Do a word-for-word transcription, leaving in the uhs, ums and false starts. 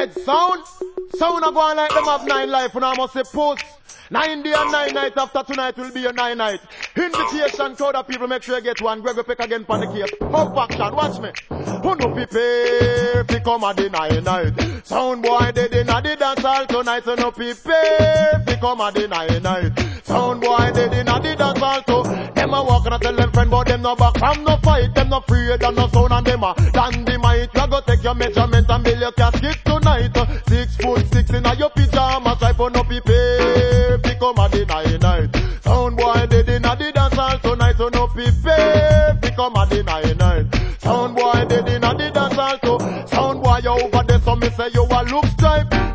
dead sound. Sound a go on like them have nine life and I must say post. Nine day and nine night after tonight will be a nine night. Invitation crowd of people, make sure you get one. Greg will pick again pan the case. Pump action, watch me. Who no prepare fi come a the nine night. Sound boy dead in a the dance hall tonight. So no prepare fi come a the nine night. Sound boy dead in a the dance hall too. Them a walk and a tell them friend but them no back from no fight. Them no afraid and no sound and them a dynamite. You go take your measurement and build your casket tonight. Six foot six in a your pyjamas. Try for no prepare fi come a the nine night. Sound boy dead in a the dance hall tonight. So no prepare fi come a the nine night. Sound boy dead in a the dance hall too. Sound boy you over there so me say you a look stripe.